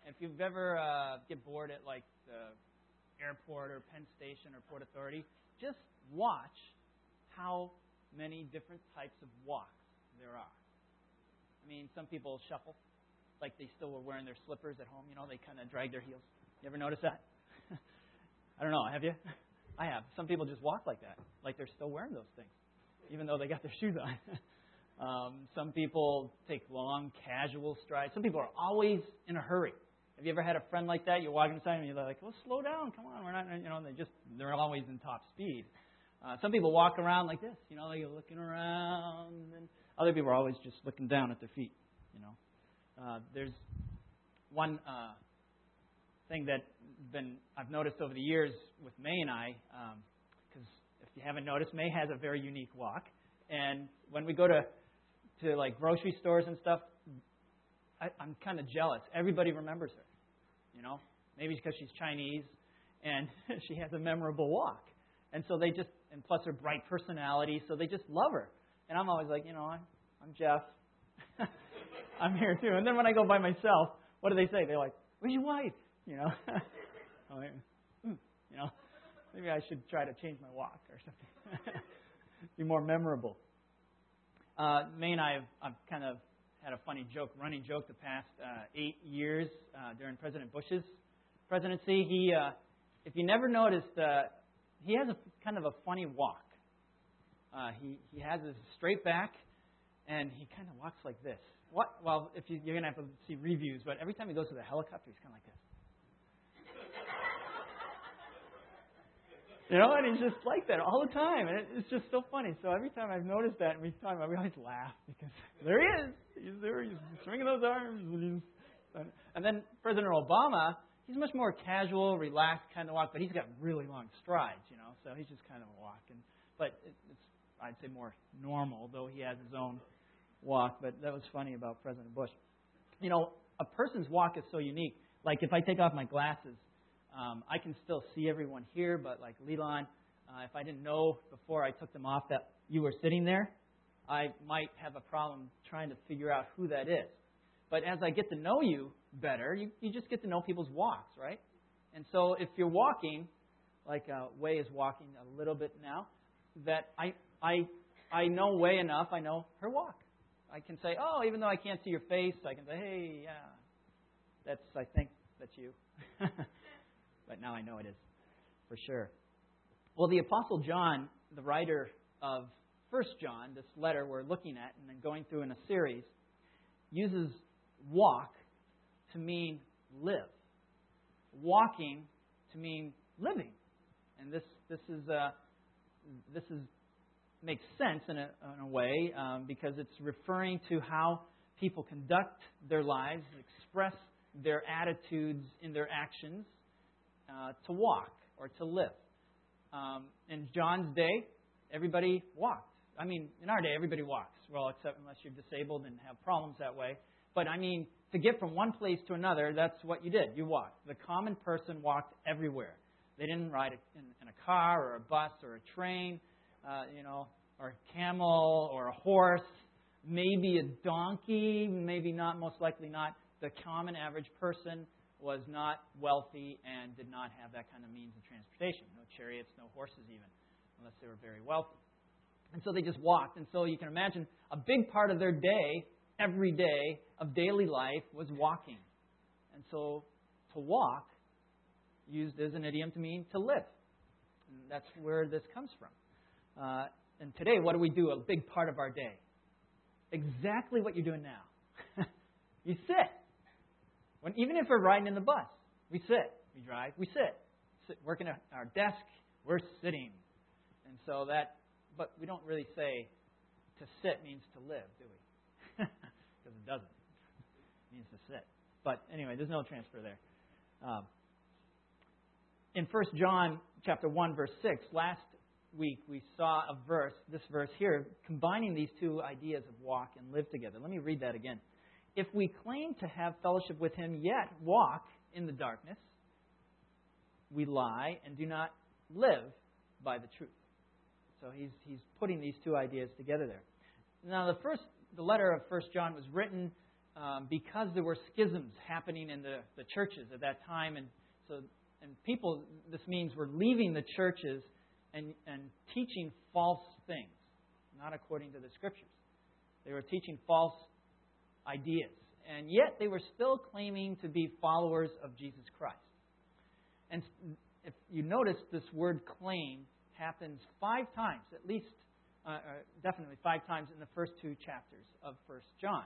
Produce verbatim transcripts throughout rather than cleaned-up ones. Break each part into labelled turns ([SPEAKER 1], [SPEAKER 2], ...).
[SPEAKER 1] If you've ever uh, get bored at like the airport or Penn Station or Port Authority, just watch how many different types of walks there are. I mean, some people shuffle, like they still were wearing their slippers at home. You know, they kind of drag their heels. You ever notice that? I don't know. Have you? I have. Some people just walk like that, like they're still wearing those things, even though they got their shoes on. um, some people take long, casual strides. Some people are always in a hurry. Have you ever had a friend like that? You're walking beside them and you're like, well, slow down. Come on. We're not, you know, they just, they're always in top speed. Uh, some people walk around like this, you know, they're looking around. And other people are always just looking down at their feet, you know. Uh, there's one uh, thing that been I've noticed over the years with May and I, because um, if you haven't noticed, May has a very unique walk. And when we go to, to like grocery stores and stuff, I, I'm kind of jealous. Everybody remembers her, you know. Maybe because she's Chinese and she has a memorable walk. And so they just, and plus her bright personality, so they just love her. And I'm always like, you know, I'm, I'm Jeff. I'm here too. And then when I go by myself, what do they say? They're like, where's your wife? You know, I'm like, hmm, you know, maybe I should try to change my walk or something. Be more memorable. Uh, May and I have I've kind of had a funny joke, running joke the past uh, eight years uh, during President Bush's presidency. He, uh, if you never noticed, uh, he has a kind of a funny walk. Uh, he he has his straight back, and he kind of walks like this. What? Well, if you, you're going to have to see reviews, but every time he goes to the helicopter, he's kind of like this. You know, and he's just like that all the time, and it, it's just so funny. So every time I've noticed that, and we talk about, we always laugh because there he is. He's there. He's swinging those arms, and, he's, and then President Obama, he's much more casual, relaxed kind of walk, but he's got really long strides. You know, so he's just kind of walking. But it, it's I'd say more normal, though he has his own walk. But that was funny about President Bush. You know, a person's walk is so unique. Like if I take off my glasses, um, I can still see everyone here. But like Leland, uh, if I didn't know before I took them off that you were sitting there, I might have a problem trying to figure out who that is. But as I get to know you better, you, you just get to know people's walks, right? And so if you're walking, like uh, Wei is walking a little bit now, that I I I know Wei enough, I know her walk. I can say, oh, even though I can't see your face, I can say, hey, yeah, that's, I think that's you. But now I know it is, for sure. Well, the Apostle John, the writer of First John, this letter we're looking at and then going through in a series, uses walk to mean live. Walking to mean living. And this this is uh, this is makes sense in a, in a way um, because it's referring to how people conduct their lives, express their attitudes in their actions uh, to walk or to live. Um, in John's day, everybody walked. I mean, in our day, everybody walks. Well, except unless you're disabled and have problems that way. But I mean, to get from one place to another, that's what you did. You walked. The common person walked everywhere. They didn't ride in, in a car or a bus or a train, uh, you know, or a camel or a horse, maybe a donkey, maybe not, most likely not. The common average person was not wealthy and did not have that kind of means of transportation. No chariots, no horses even, unless they were very wealthy. And so they just walked. And so you can imagine a big part of their day, every day of daily life, was walking. And so to walk, used as an idiom to mean to live. And that's where this comes from. Uh, and today, what do we do a big part of our day? Exactly what you're doing now. You sit. When, even if we're riding in the bus, we sit. We drive, we sit. sit. Working at our desk, we're sitting. And so that, but we don't really say to sit means to live, do we? Because it doesn't. It means to sit. But anyway, there's no transfer there. Um, in First John chapter one, verse six, last week we saw a verse, this verse here, combining these two ideas of walk and live together. Let me read that again. If we claim to have fellowship with Him, yet walk in the darkness, we lie and do not live by the truth. So he's he's putting these two ideas together there. Now, the first, the letter of First John was written um, because there were schisms happening in the, the churches at that time. And so, and people, this means were leaving the churches and, and teaching false things, not according to the Scriptures. They were teaching false ideas. And yet they were still claiming to be followers of Jesus Christ. And if you notice, this word claim happens five times, at least, uh, uh, definitely five times in the first two chapters of First John.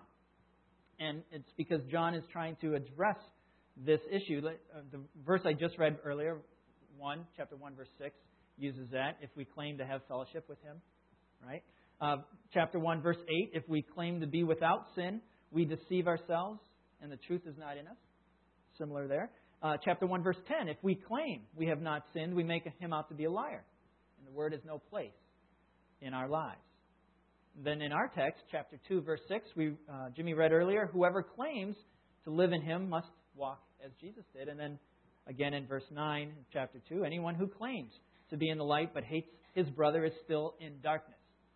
[SPEAKER 1] And it's because John is trying to address this issue. Uh, the verse I just read earlier, one, chapter one, verse six, uses that, if we claim to have fellowship with Him, right? Uh, chapter one, verse eight, if we claim to be without sin, we deceive ourselves, and the truth is not in us. Similar there. Uh, chapter one, verse ten, if we claim we have not sinned, we make Him out to be a liar, and the Word has no place in our lives. Then in our text, chapter two, verse six, we uh, Jimmy read earlier, whoever claims to live in Him must walk as Jesus did. And then again in verse nine, chapter two, anyone who claims to be in the light but hates his brother is still in darkness.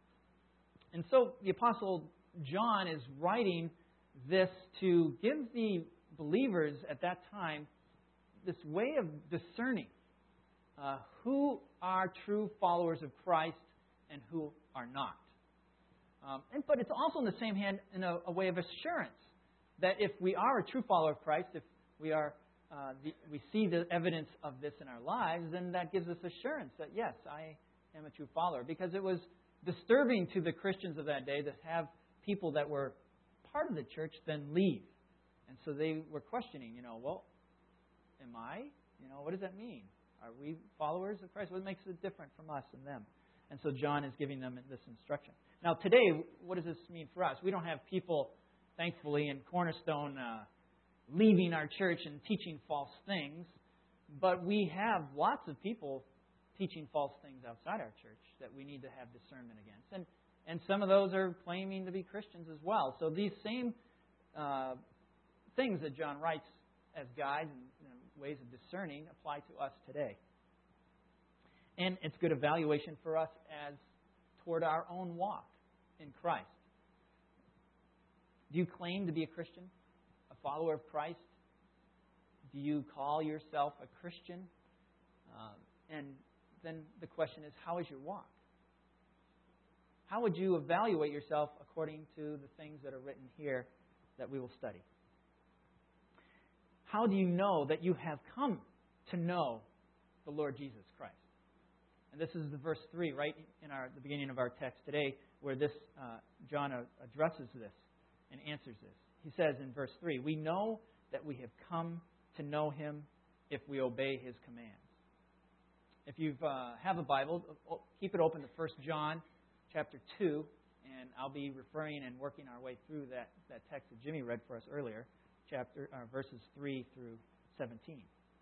[SPEAKER 1] And so the Apostle John is writing this to give the believers at that time this way of discerning uh, who are true followers of Christ and who are not. Um, and, but it's also in the same hand in a, a way of assurance that if we are a true follower of Christ, if we are uh, the, we see the evidence of this in our lives, then that gives us assurance that yes, I am a true follower. Because it was disturbing to the Christians of that day to have people that were part of the church then leave. And so they were questioning, you know, well, am I? You know, what does that mean? Are we followers of Christ? What makes it different from us and them? And so John is giving them this instruction. Now today, what does this mean for us? We don't have people, thankfully, in Cornerstone uh, leaving our church and teaching false things. But we have lots of people teaching false things outside our church that we need to have discernment against. And and some of those are claiming to be Christians as well. So these same uh, things that John writes as guides and you know, ways of discerning apply to us today. And it's good evaluation for us as toward our own walk in Christ. Do you claim to be a Christian? A follower of Christ? Do you call yourself a Christian? Um, and then the question is, how is your walk? How would you evaluate yourself according to the things that are written here that we will study? How do you know that you have come to know the Lord Jesus Christ? And this is the verse three, right in our the beginning of our text today, where this uh, John addresses this and answers this. He says in verse three, we know that we have come to know Him if we obey His commands. If you uh, have a Bible, keep it open to First John chapter two, and I'll be referring and working our way through that, that text that Jimmy read for us earlier, chapter uh, verses three through seventeen.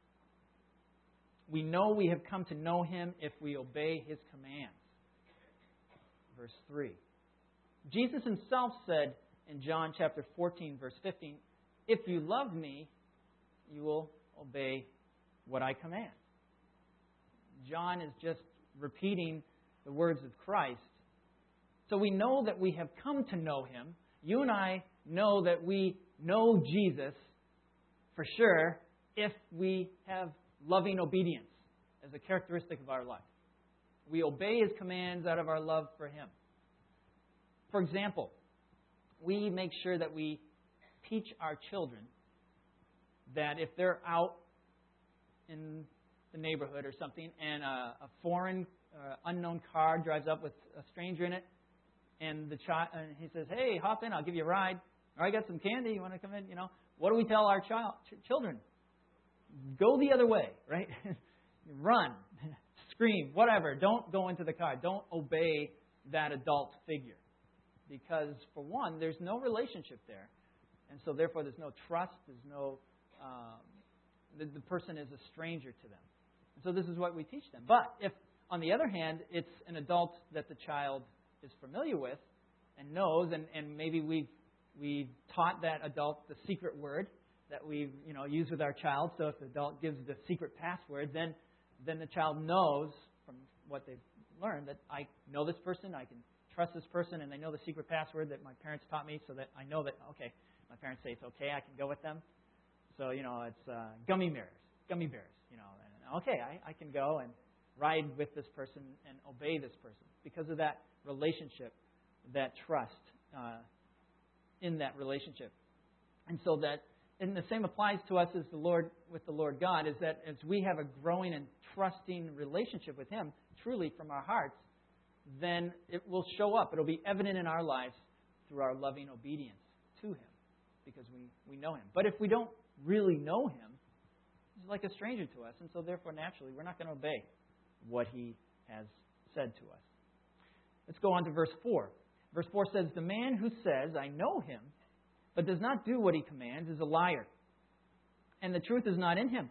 [SPEAKER 1] We know we have come to know Him if we obey His commands. Verse three. Jesus Himself said in John chapter fourteen, verse fifteen, if you love me, you will obey what I command. John is just repeating the words of Christ. So we know that we have come to know Him. You and I know that we know Jesus for sure if we have loving obedience as a characteristic of our life. We obey His commands out of our love for Him. For example, we make sure that we teach our children that if they're out in the neighborhood or something and a, a foreign, uh, unknown car drives up with a stranger in it, and the child and he says, "Hey, hop in, I'll give you a ride. Or I got some candy. You want to come in?" You know, what do we tell our child ch- children? Go the other way, right? Run, scream, whatever. Don't go into the car. Don't obey that adult figure, because for one, there's no relationship there, and so therefore there's no trust. There's no um, the, the person is a stranger to them. And so this is what we teach them. But if, on the other hand, it's an adult that the child is familiar with and knows, and, and maybe we've we've taught that adult the secret word that we you know use with our child. So if the adult gives the secret password, then then the child knows from what they've learned that I know this person, I can trust this person, and they know the secret password that my parents taught me, so that I know that okay, My parents say it's okay, I can go with them. So, you know, it's uh, gummy bears, gummy bears, you know. And, okay, I, I can go and ride with this person and obey this person because of that relationship, that trust uh, in that relationship. And so that, and the same applies to us as the Lord with the Lord God, is that as we have a growing and trusting relationship with Him, truly from our hearts, then it will show up. It'll be evident in our lives through our loving obedience to Him because we, we know Him. But if we don't really know Him, He's like a stranger to us, and so therefore naturally we're not going to obey what He has said to us. Let's go on to verse four. Verse four says, "The man who says, 'I know Him,' but does not do what He commands is a liar, and the truth is not in him."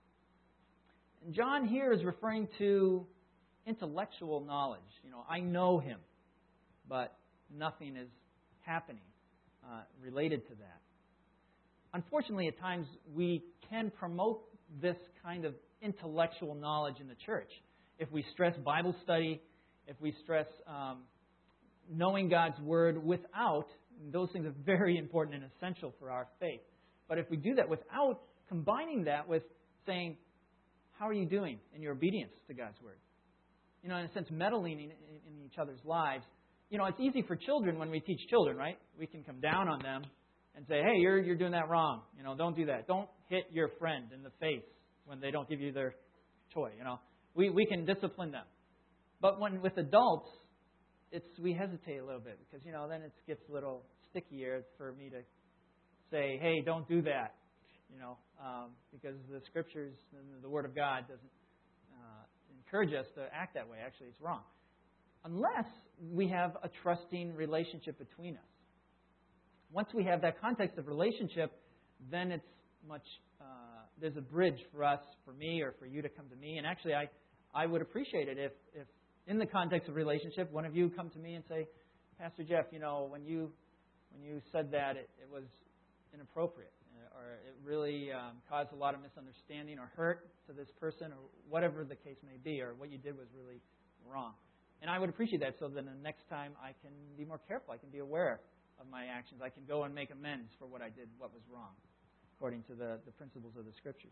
[SPEAKER 1] And John here is referring to intellectual knowledge. You know, I know Him, but nothing is happening uh, related to that. Unfortunately, at times we can promote this kind of intellectual knowledge in the church. If we stress Bible study, if we stress um, knowing God's Word without, those things are very important and essential for our faith. But if we do that without combining that with saying, how are you doing in your obedience to God's Word? You know, in a sense, meddling in, in each other's lives. You know, it's easy for children when we teach children, right? We can come down on them and say, hey, you're you're doing that wrong. You know, don't do that. Don't hit your friend in the face when they don't give you their toy. You know, we we can discipline them. But when with adults, it's we hesitate a little bit because, you know, then it gets a little stickier for me to say, hey, don't do that. You know, um, because the Scriptures and the Word of God doesn't uh, encourage us to act that way. Actually, it's wrong. Unless we have a trusting relationship between us. Once we have that context of relationship, then it's much, uh, there's a bridge for us, for me, or for you to come to me. And actually, I, I would appreciate it if, if, in the context of relationship, one of you come to me and say, Pastor Jeff, you know, when you when you said that, it, it was inappropriate, or it really um, caused a lot of misunderstanding or hurt to this person, or whatever the case may be, or what you did was really wrong. And I would appreciate that so that the next time I can be more careful, I can be aware of my actions. I can go and make amends for what I did, what was wrong, according to the, the principles of the Scriptures.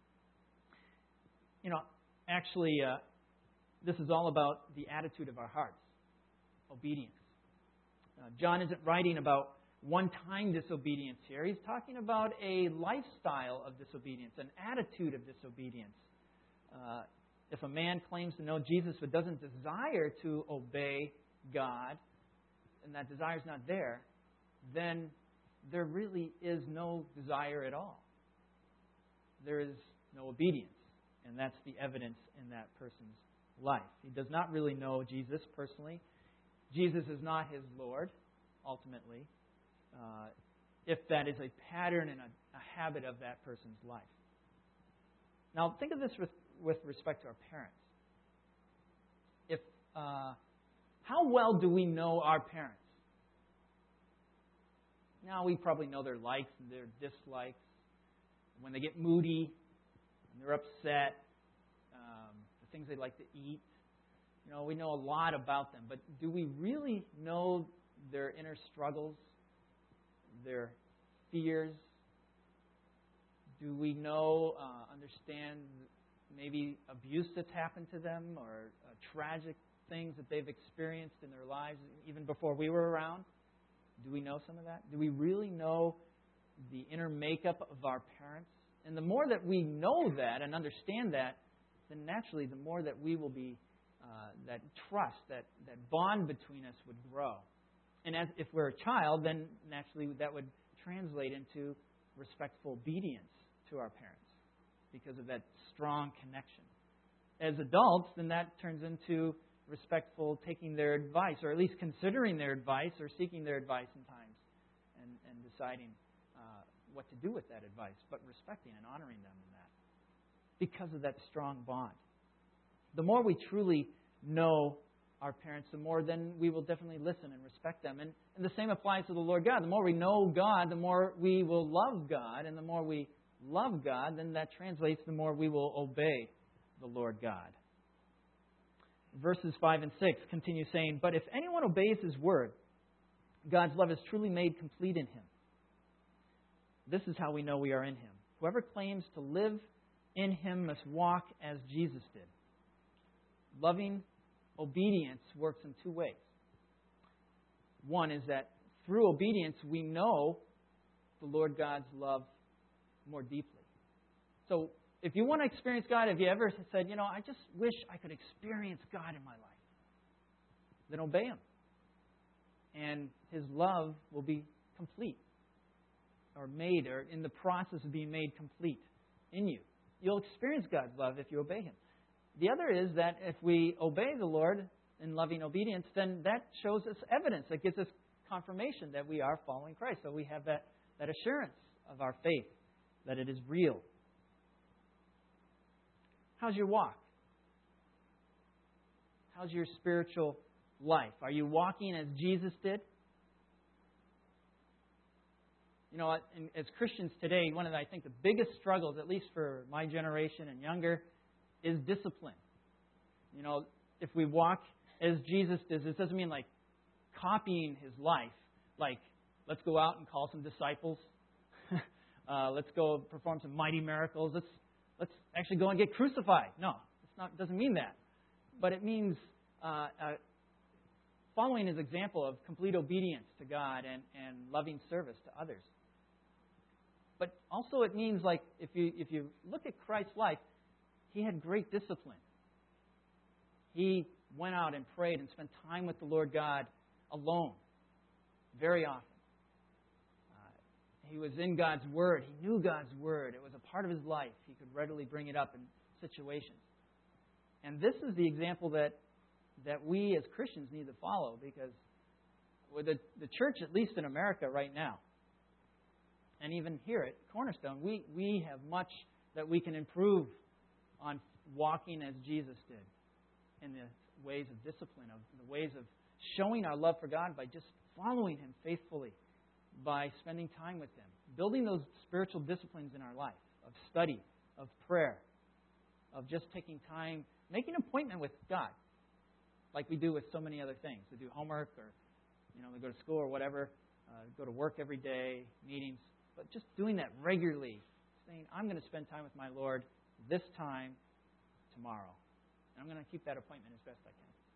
[SPEAKER 1] You know, actually, uh, this is all about the attitude of our hearts, obedience. Uh, John isn't writing about one-time disobedience here. He's talking about a lifestyle of disobedience, an attitude of disobedience. Uh, if a man claims to know Jesus but doesn't desire to obey God, and that desire is not there, then there really is no desire at all. There is no obedience, and that's the evidence in that person's life. He does not really know Jesus personally. Jesus is not his Lord, ultimately, uh, if that is a pattern and a, a habit of that person's life. Now, think of this with, with respect to our parents. If uh, how well do we know our parents? Now, we probably know their likes and their dislikes. When they get moody, when they're upset, um, the things they like to eat. You know, we know a lot about them. But do we really know their inner struggles, their fears? Do we know, uh, understand maybe abuse that's happened to them, or uh, tragic things that they've experienced in their lives even before we were around? Do we know some of that? Do we really know the inner makeup of our parents? And the more that we know that and understand that, then naturally the more that we will be, uh, that trust, that, that bond between us would grow. And as if we're a child, then naturally that would translate into respectful obedience to our parents because of that strong connection. As adults, then that turns into respectful taking their advice, or at least considering their advice, or seeking their advice sometimes, and, and deciding uh, what to do with that advice, but respecting and honoring them in that because of that strong bond. The more we truly know our parents, the more then we will definitely listen and respect them. And, and the same applies to the Lord God. The more we know God, the more we will love God. And the more we love God, then that translates, the more we will obey the Lord God. Verses five and six continue saying, "But if anyone obeys His word, God's love is truly made complete in him. This is how we know we are in Him. Whoever claims to live in Him must walk as Jesus did. Loving obedience works in two ways. One is that through obedience we know the Lord God's love more deeply. So if you want to experience God, have you ever said, you know, I just wish I could experience God in my life? Then obey Him. And His love will be complete, or made, or in the process of being made complete in you. You'll experience God's love if you obey Him. The other is that if we obey the Lord in loving obedience, then that shows us evidence. That gives us confirmation that we are following Christ. So we have that, that assurance of our faith, that it is real. How's your walk? How's your spiritual life? Are you walking as Jesus did? You know, as Christians today, one of the, I think the biggest struggles, at least for my generation and younger, is discipline. You know, if we walk as Jesus does, it doesn't mean like copying His life. Like, let's go out and call some disciples. uh, let's go perform some mighty miracles. Let's let's actually go and get crucified. No, it's not. It doesn't mean that. But it means uh, uh, following His example of complete obedience to God and, and loving service to others. But also it means, like, if you if you look at Christ's life, He had great discipline. He went out and prayed and spent time with the Lord God alone very often. Uh, he was in God's Word. He knew God's Word. It was a part of His life. He could readily bring it up in situations. And this is the example that that we as Christians need to follow, because with the, the church, at least in America right now, and even here at Cornerstone, we, we have much that we can improve on walking as Jesus did, in the ways of discipline, of the ways of showing our love for God by just following Him faithfully, by spending time with Him, building those spiritual disciplines in our life of study, of prayer, of just taking time, making an appointment with God, like we do with so many other things. We do homework, or you know, we go to school or whatever, uh, go to work every day, meetings, but just doing that regularly, saying, I'm going to spend time with my Lord this time tomorrow. And I'm going to keep that appointment as best I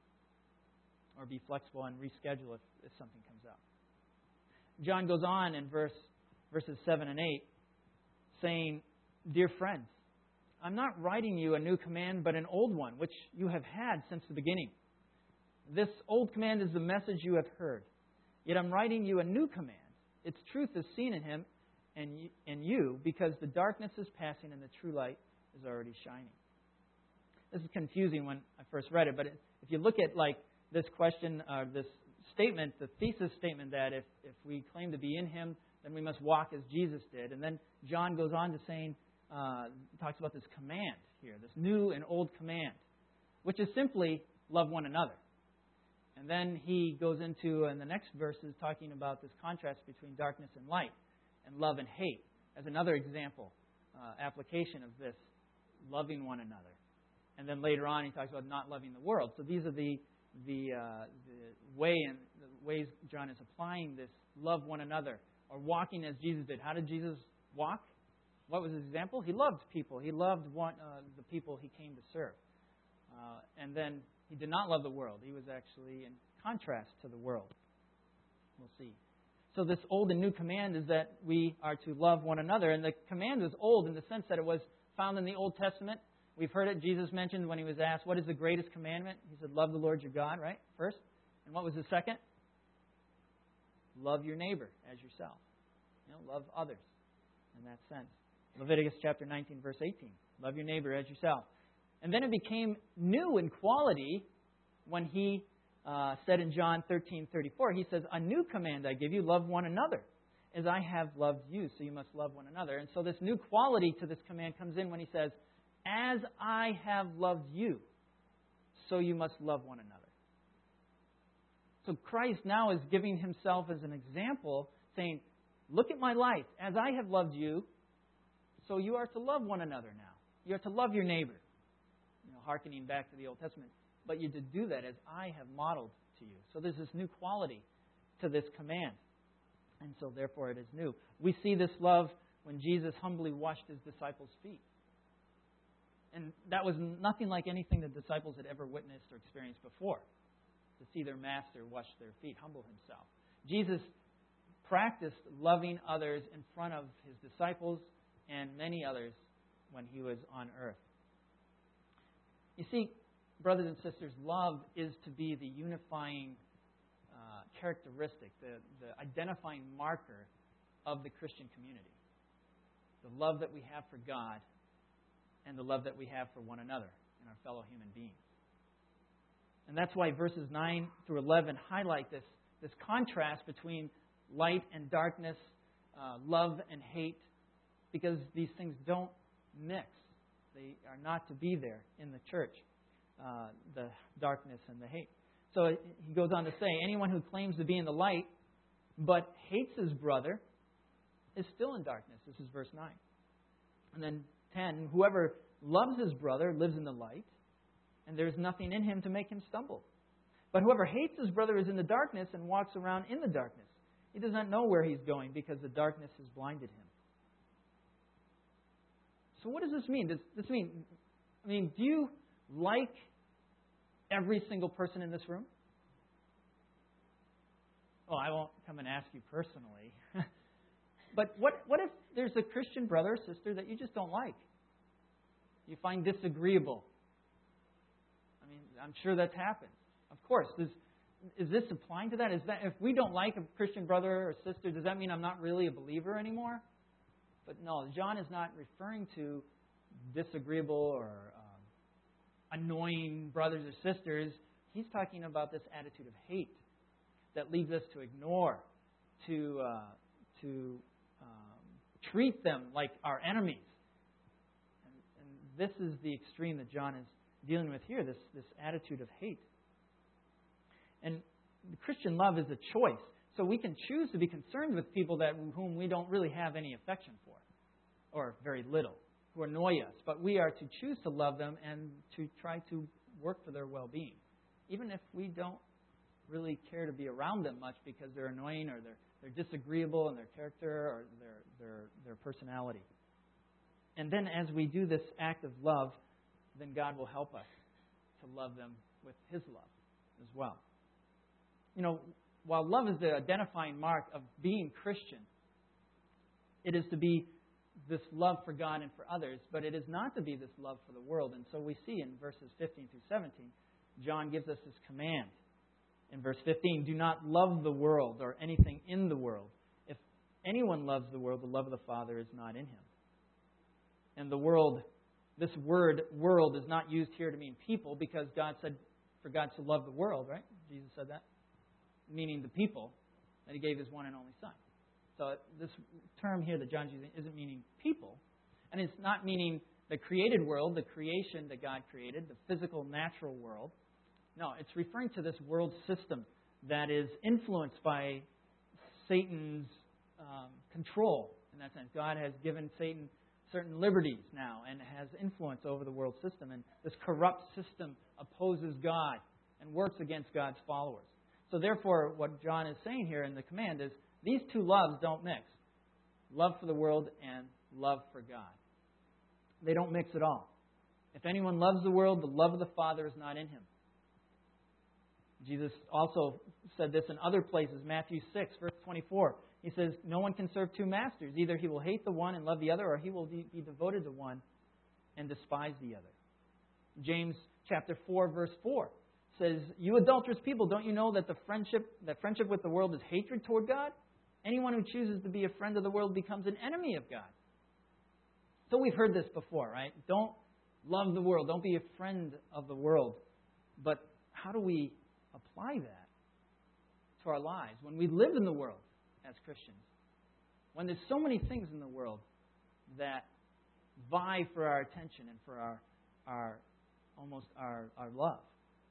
[SPEAKER 1] can. Or be flexible and reschedule if, if something comes up. John goes on in verse verses seven and eight, saying, Dear friends, I'm not writing you a new command, but an old one, which you have had since the beginning. This old command is the message you have heard. Yet I'm writing you a new command. Its truth is seen in Him and in you, because the darkness is passing and the true light is already shining. This is confusing when I first read it, but if you look at like this question, or uh, this statement, the thesis statement that if, if we claim to be in Him, then we must walk as Jesus did. And then John goes on to saying, uh, talks about this command here, this new and old command, which is simply love one another. And then he goes into, in the next verses, talking about this contrast between darkness and light, and love and hate, as another example, uh, application of this, loving one another. And then later on, he talks about not loving the world. So these are the the, uh, the way and the ways John is applying this love one another, or walking as Jesus did. How did Jesus walk? What was his example? He loved people. He loved one, uh, the people He came to serve. Uh, and then He did not love the world. He was actually in contrast to the world. We'll see. So this old and new command is that we are to love one another. And the command was old in the sense that it was found in the Old Testament. We've heard it. Jesus mentioned when He was asked, what is the greatest commandment? He said, love the Lord your God, right? First. And what was the second? Love your neighbor as yourself. You know, love others in that sense. Leviticus chapter nineteen, verse eighteen. Love your neighbor as yourself. And then it became new in quality when He uh, said in John thirteen thirty-four, He says, a new command I give you, love one another, as I have loved you, so you must love one another. And so this new quality to this command comes in when He says, as I have loved you, so you must love one another. So Christ now is giving Himself as an example, saying, look at my life. As I have loved you, so you are to love one another now. You are to love your neighbor. You know, hearkening back to the Old Testament. But you're to do that as I have modeled to you. So there's this new quality to this command. And so therefore it is new. We see this love when Jesus humbly washed his disciples' feet. And that was nothing like anything the disciples had ever witnessed or experienced before. To see their master wash their feet, humble himself. Jesus practiced loving others in front of his disciples and many others when he was on earth. You see, brothers and sisters, love is to be the unifying uh, characteristic, the, the identifying marker of the Christian community. The love that we have for God and the love that we have for one another and our fellow human beings. And that's why verses nine through eleven highlight this, this contrast between light and darkness, uh, love and hate, because these things don't mix. They are not to be there in the church, uh, the darkness and the hate. So he goes on to say, anyone who claims to be in the light but hates his brother is still in darkness. This is verse nine. And then ten, whoever loves his brother lives in the light, and there is nothing in him to make him stumble. But whoever hates his brother is in the darkness and walks around in the darkness. He does not know where he's going because the darkness has blinded him. So what does this mean? Does this mean, I mean, do you like every single person in this room? Well, I won't come and ask you personally. But what, what if there's a Christian brother or sister that you just don't like? You find disagreeable? I mean, I'm sure that's happened. Of course. Does, is this applying to that? Is that if we don't like a Christian brother or sister, does that mean I'm not really a believer anymore? But no, John is not referring to disagreeable or um, annoying brothers or sisters. He's talking about this attitude of hate that leads us to ignore, to uh, to um, treat them like our enemies. And, and this is the extreme that John is dealing with here, this, this attitude of hate. And Christian love is a choice. So we can choose to be concerned with people that whom we don't really have any affection for, or very little, who annoy us. But we are to choose to love them and to try to work for their well-being, even if we don't really care to be around them much because they're annoying or they're they're disagreeable in their character or their their their personality. And then as we do this act of love, then God will help us to love them with His love as well. You know, while love is the identifying mark of being Christian, it is to be this love for God and for others, but it is not to be this love for the world. And so we see in verses fifteen through seventeen, John gives us this command. In verse fifteen, do not love the world or anything in the world. If anyone loves the world, the love of the Father is not in him. And the world, this word world is not used here to mean people because God said for God to love the world, right? Jesus said that. Meaning the people, that He gave His one and only Son. So this term here that John's using isn't meaning people. And it's not meaning the created world, the creation that God created, the physical, natural world. No, it's referring to this world system that is influenced by Satan's um, control. In that sense, God has given Satan certain liberties now and has influence over the world system. And this corrupt system opposes God and works against God's followers. So therefore, what John is saying here in the command is these two loves don't mix. Love for the world and love for God. They don't mix at all. If anyone loves the world, the love of the Father is not in him. Jesus also said this in other places. Matthew six, verse twenty-four. He says, no one can serve two masters. Either he will hate the one and love the other, or he will be devoted to one and despise the other. James chapter four, verse four says, you adulterous people, don't you know that the friendship that friendship with the world is hatred toward God? Anyone who chooses to be a friend of the world becomes an enemy of God. So we've heard this before, right? Don't love the world. Don't be a friend of the world. But how do we apply that to our lives when we live in the world as Christians? When there's so many things in the world that vie for our attention and for our our almost our, our love.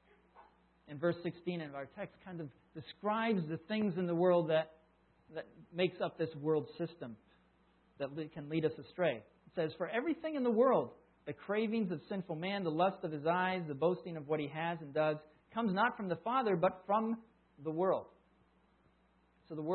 [SPEAKER 1] In verse sixteen of our text kind of describes the things in the world that that makes up this world system that can lead us astray. It says, for everything in the world, the cravings of sinful man, the lust of his eyes, the boasting of what he has and does, comes not from the Father, but from the world. So the world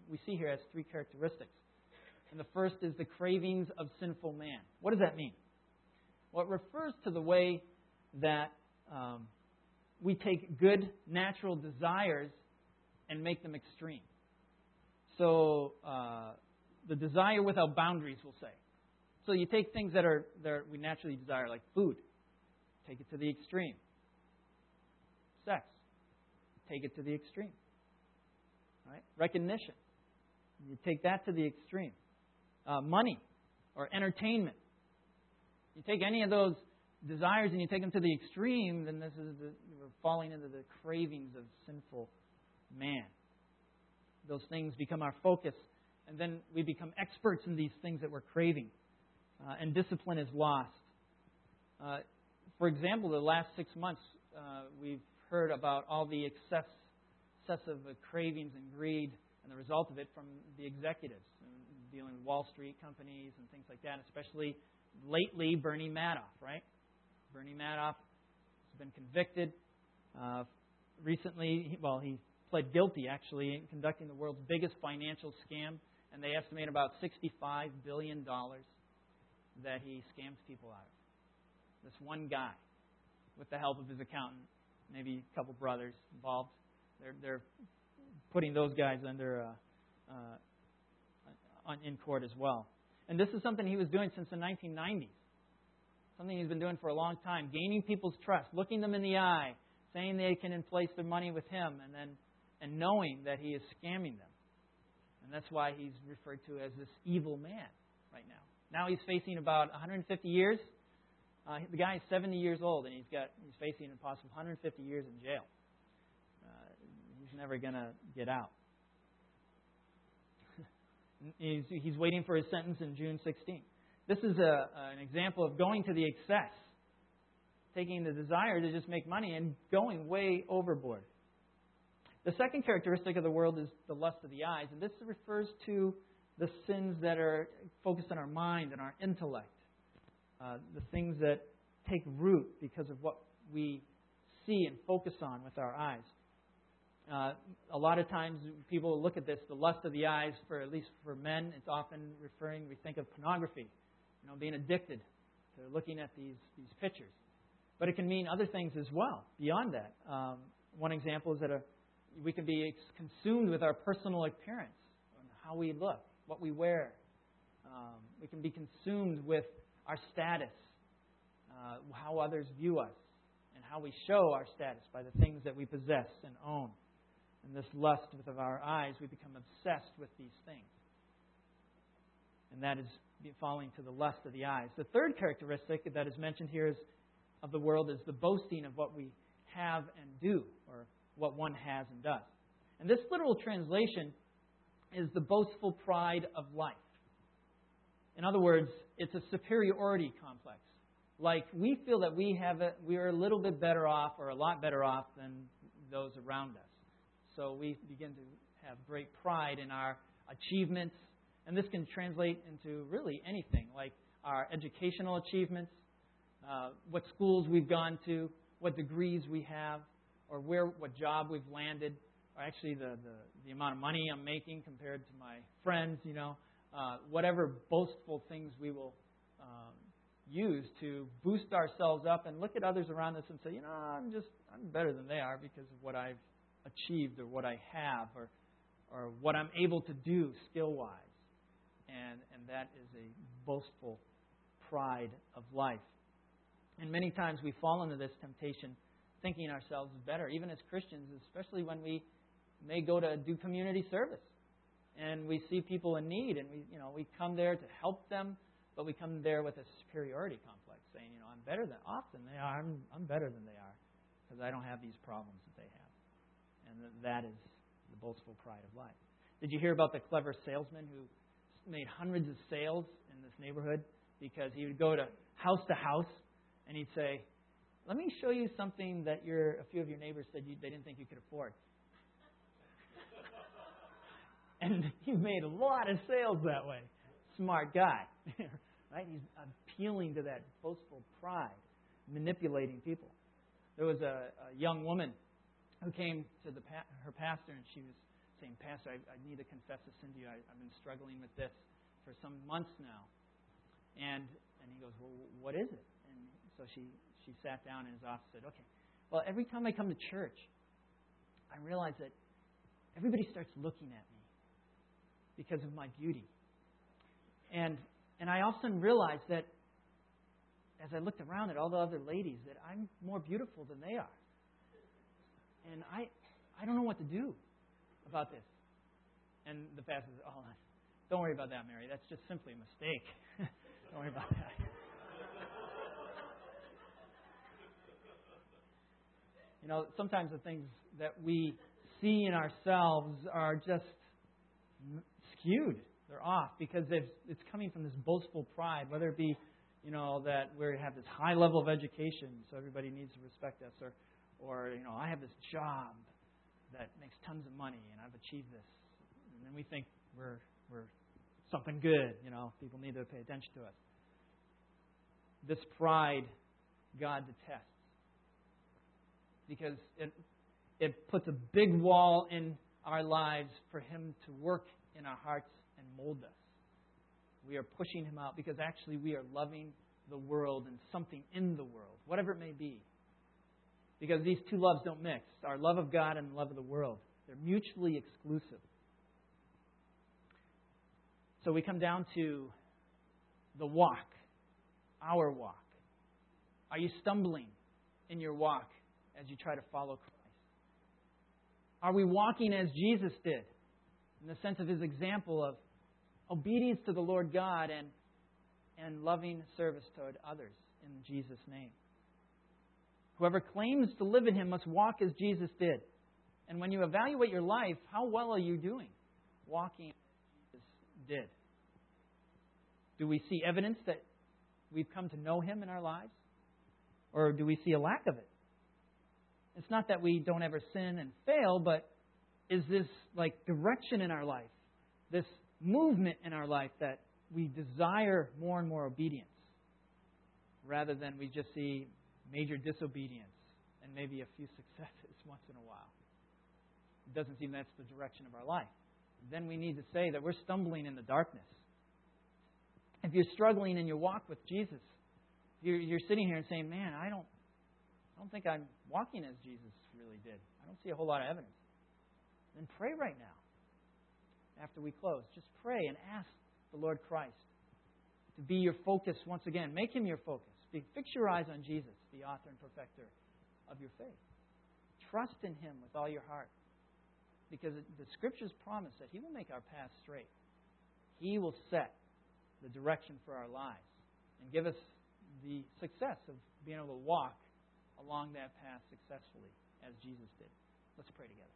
[SPEAKER 1] we see here has three characteristics. And the first is the cravings of sinful man. What does that mean? Well, it refers to the way that um, we take good natural desires and make them extreme. So uh, the desire without boundaries, we'll say. So you take things that are that we naturally desire, like food, take it to the extreme. Sex, take it to the extreme. Right? Recognition, you take that to the extreme. Uh, money or entertainment. You take any of those desires and you take them to the extreme, then this is the, we're falling into the cravings of sinful man. Those things become our focus, and then we become experts in these things that we're craving, uh, and discipline is lost. Uh, for example, the last six months, uh, we've heard about all the excess, excessive cravings and greed, and the result of it from the executives dealing with Wall Street companies and things like that, especially lately Bernie Madoff, right? Bernie Madoff has been convicted. Uh, recently, well, he pled guilty, actually, in conducting the world's biggest financial scam, and they estimate about sixty-five billion dollars that he scams people out of. This one guy, with the help of his accountant, maybe a couple brothers involved, they're, they're putting those guys under uh, uh, on, in court as well. And this is something he was doing since the nineteen nineties. Something he's been doing for a long time, gaining people's trust, looking them in the eye, saying they can place their money with him, and then and knowing that he is scamming them. And that's why he's referred to as this evil man right now. Now he's facing about one hundred fifty years. Uh, the guy is seventy years old, and he's got he's facing a possible one hundred fifty years in jail. Uh, he's never going to get out. he's, he's waiting for his sentence in June sixteenth. This is a, an example of going to the excess, taking the desire to just make money and going way overboard. The second characteristic of the world is the lust of the eyes, and this refers to the sins that are focused on our mind and our intellect, uh, the things that take root because of what we see and focus on with our eyes. Uh, a lot of times people look at this, the lust of the eyes, for at least for men, it's often referring, we think of pornography, you know, being addicted to looking at these, these pictures. But it can mean other things as well, beyond that. Um, one example is that a, we can be consumed with our personal appearance, how we look, what we wear. Um, we can be consumed with our status, uh, how others view us, and how we show our status by the things that we possess and own. And this lust with our eyes, we become obsessed with these things. And that is falling to the lust of the eyes. The third characteristic that is mentioned here is, of the world is the boasting of what we have and do, or what one has and does. And this literal translation is the boastful pride of life. In other words, it's a superiority complex. Like we feel that we have a, we are a little bit better off or a lot better off than those around us. So we begin to have great pride in our achievements. And this can translate into really anything, like our educational achievements, uh, what schools we've gone to, what degrees we have, or where what job we've landed, or actually the, the, the amount of money I'm making compared to my friends, you know, uh, whatever boastful things we will um, use to boost ourselves up and look at others around us and say, you know, I'm just I'm better than they are because of what I've achieved or what I have or or what I'm able to do skill-wise. And and that is a boastful pride of life. And many times we fall into this temptation thinking ourselves better, even as Christians, especially when we may go to do community service. And we see people in need, and we, you know, we come there to help them, but we come there with a superiority complex, saying, you know, I'm better than often they are. I'm, I'm better than they are because I don't have these problems that they have. And that is the boastful pride of life. Did you hear about the clever salesman who made hundreds of sales in this neighborhood because he would go to house to house and he'd say, let me show you something that your a few of your neighbors said you, they didn't think you could afford. And he made a lot of sales that way. Smart guy. Right? He's appealing to that boastful pride, manipulating people. There was a, a young woman who came to the her pastor and she was saying, Pastor, I, I need to confess a sin to you. I, I've been struggling with this for some months now. And and he goes, well, what is it? And so she, she sat down in his office and said, okay, well, every time I come to church, I realize that everybody starts looking at me because of my beauty. And and I often realize that as I looked around at all the other ladies, that I'm more beautiful than they are. And I I don't know what to do about this. And the pastor says, oh, don't worry about that, Mary. That's just simply a mistake. Don't worry about that. You know, sometimes the things that we see in ourselves are just skewed. They're off because it's, it's coming from this boastful pride, whether it be, you know, that we have this high level of education, so everybody needs to respect us, or, or you know, I have this job that makes tons of money and I've achieved this, and then we think we're we're something good. You know, people need to pay attention to us. This pride, God detests because it it puts a big wall in our lives for Him to work in our hearts and mold us. We are pushing Him out because actually we are loving the world and something in the world, whatever it may be. Because these two loves don't mix. Our love of God and the love of the world. They're mutually exclusive. So we come down to the walk, our walk. Are you stumbling in your walk as you try to follow Christ? Are we walking as Jesus did, in the sense of His example of obedience to the Lord God and, and loving service toward others in Jesus' name? Whoever claims to live in Him must walk as Jesus did. And when you evaluate your life, how well are you doing walking as Jesus did? Do we see evidence that we've come to know Him in our lives? Or do we see a lack of it? It's not that we don't ever sin and fail, but is this like direction in our life, this movement in our life that we desire more and more obedience, rather than we just see major disobedience and maybe a few successes once in a while? It doesn't seem that's the direction of our life. Then we need to say that we're stumbling in the darkness. If you're struggling in your walk with Jesus, you're, you're sitting here and saying, man, I don't I don't think I'm walking as Jesus really did. I don't see a whole lot of evidence. Then pray right now. After we close, just pray and ask the Lord Christ to be your focus once again. Make Him your focus. Fix your eyes on Jesus, the author and perfecter of your faith. Trust in Him with all your heart, because the Scriptures promise that He will make our path straight. He will set the direction for our lives and give us the success of being able to walk along that path successfully as Jesus did. Let's pray together.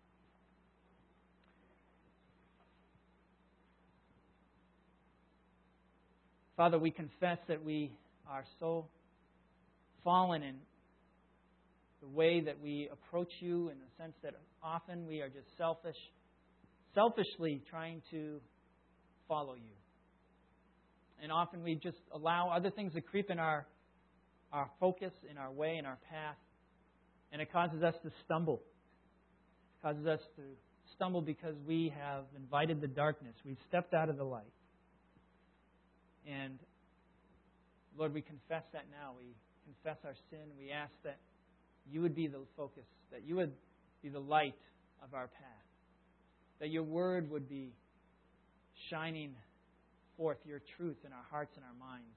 [SPEAKER 1] Father, we confess that we are so fallen in the way that we approach You, in the sense that often we are just selfish, selfishly trying to follow You. And often we just allow other things to creep in our, our focus, in our way, in our path. And it causes us to stumble. It causes us to stumble because we have invited the darkness. We've stepped out of the light. And Lord, we confess that now. We confess our sin. We ask that You would be the focus, that You would be the light of our path, that Your Word would be shining forth Your truth in our hearts and our minds.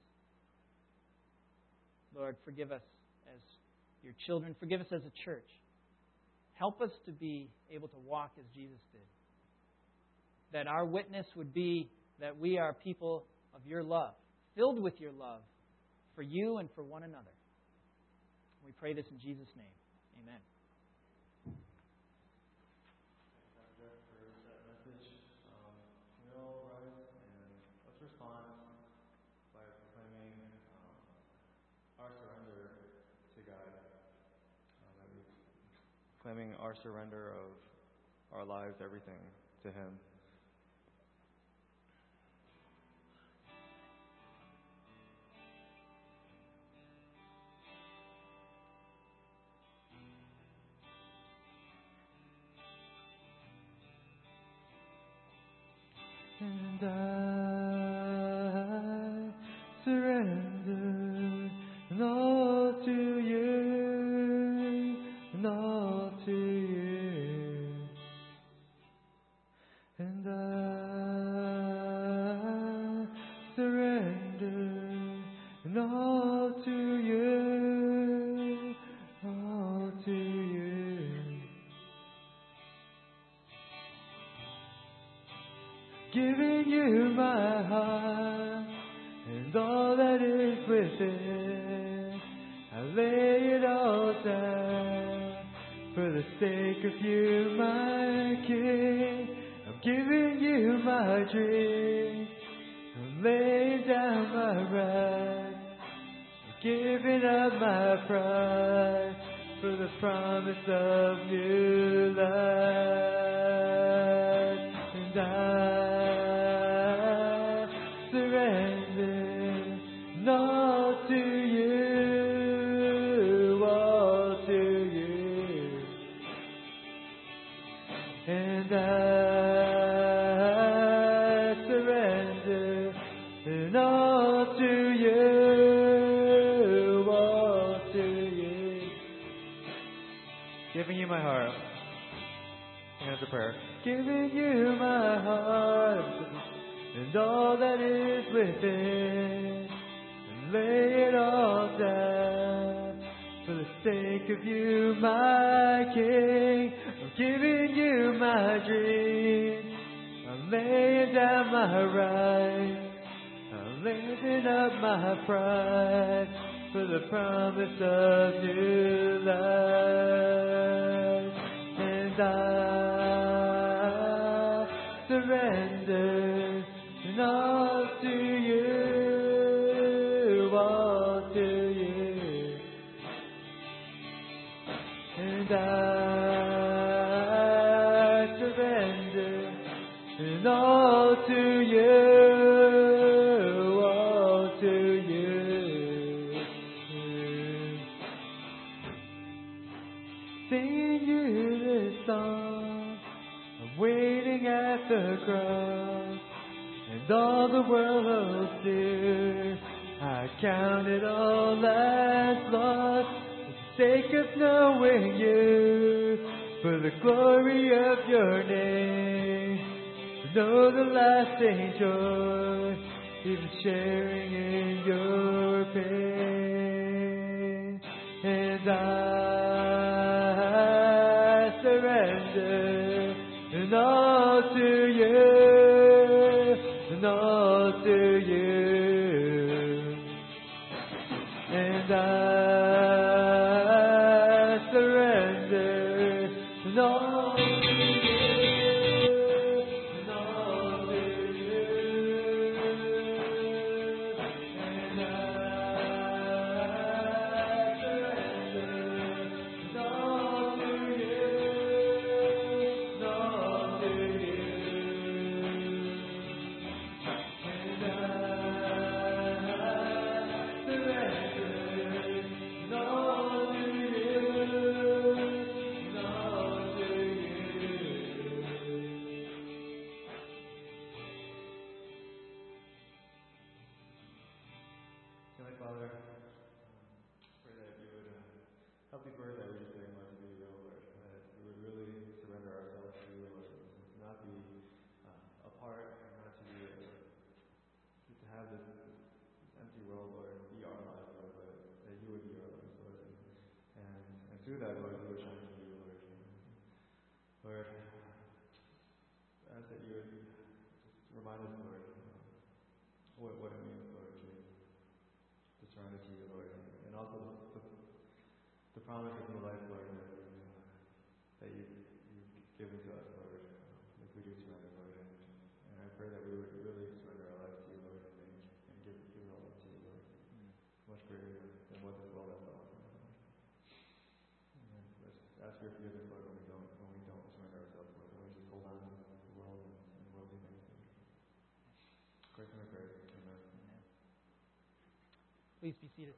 [SPEAKER 1] Lord, forgive us as Your children. Forgive us as a church. Help us to be able to walk as Jesus did. That our witness would be that we are people of Your love, filled with Your love for You and for one another. We pray this in Jesus' name. Amen.
[SPEAKER 2] Respond by proclaiming um, our surrender to God, um, claiming our surrender of our lives, everything, to Him. to you, all to you. Giving you my heart and all that is within. I lay it all down for the sake of you, my King. I'm giving you my dreams. I'm laying down my rights. I'm giving up my pride for the promise of new life. And I surrender all to you, all to you. And I surrender and all to you, all to you. Giving you my heart. Hands of prayer. Giving you my heart and all that is within. And lay it all down for the sake of you, my King. I'm giving you my dreams. I'm laying down my rights. I'm lifting up my pride for the promise of new life. And I surrender and all to you, all to you. And I surrender and all to you, all to you. Singing you this song, I'm waiting at the cross, and all the world holds dear. I count it all as lost for the sake of knowing you, for the glory of your name, to know the lasting joy, even sharing in your pain. And I surrender and all to you, and all to you. And I surrender and all to you, and all to you. And I surrender and all to you, and all to you. And I Heavenly Father, pray that you would uh, help these words that we just sang, Lord, to be real, Lord, that we would really surrender ourselves to you, Lord, to not be uh, apart, and not to be uh, just to have this, this empty world, Lord, be our lives, Lord, but that you would be our lives, Lord, and, and, and through that, Lord, we would shine for you, Lord. Lord, I ask that you would just remind us, Lord, what, what it means, Lord, to to surrender to you, Lord, and also the, the, the promise of new life, Lord, that, that you, you've given to us, Lord, if we do surrender, Lord. And, and I pray that we would really surrender our lives to you, Lord, and, and give, give it all up to you, Lord. Mm. Much greater than what this world has to offer. And let's ask for your forgiveness, Lord, when we don't, when we don't surrender ourselves, Lord, when we just hold on to the world and, and worldly things. Grace and prayer. Amen.
[SPEAKER 1] Please be seated.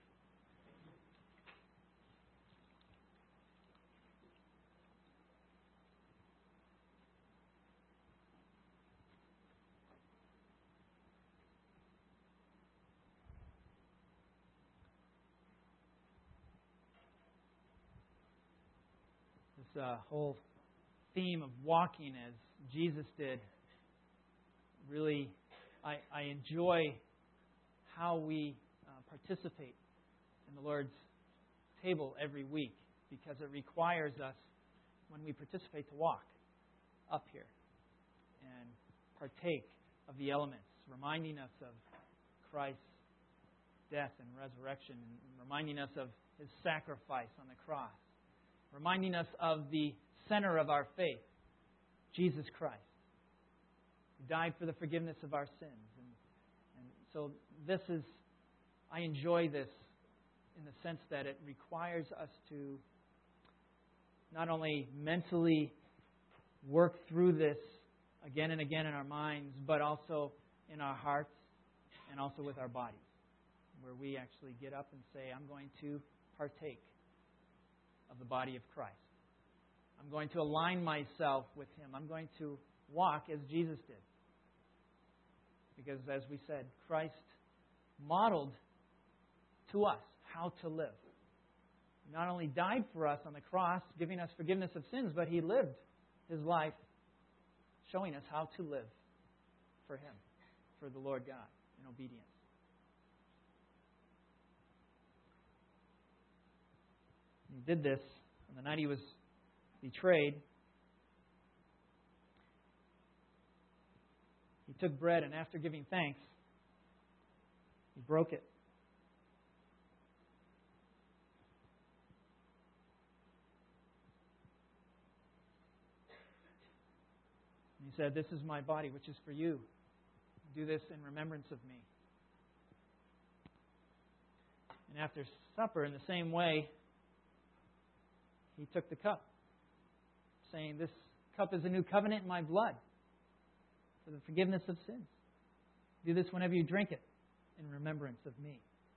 [SPEAKER 1] This uh, whole theme of walking as Jesus did, really, I, I enjoy how we uh, participate in the Lord's table every week because it requires us, when we participate, to walk up here and partake of the elements, reminding us of Christ's death and resurrection, and reminding us of His sacrifice on the cross, reminding us of the center of our faith, Jesus Christ, who died for the forgiveness of our sins. And, and so this is, I enjoy this in the sense that it requires us to not only mentally work through this again and again in our minds, but also in our hearts and also with our bodies, where we actually get up and say, I'm going to partake of the body of Christ. I'm going to align myself with Him. I'm going to walk as Jesus did. Because as we said, Christ modeled to us how to live. He not only died for us on the cross, giving us forgiveness of sins, but He lived His life showing us how to live for Him, for the Lord God, in obedience. He did this on the night He was betrayed. He took bread, and after giving thanks, He broke it. And He said, this is my body, which is for you. Do this in remembrance of me. And after supper, in the same way, He took the cup, saying, this cup is a new covenant in my blood for the forgiveness of sins. Do this whenever you drink it in remembrance of me.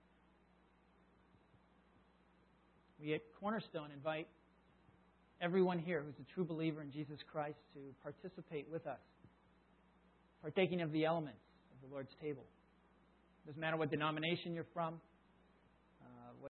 [SPEAKER 1] We at Cornerstone invite everyone here who's a true believer in Jesus Christ to participate with us, partaking of the elements of the Lord's table. It doesn't matter what denomination you're from.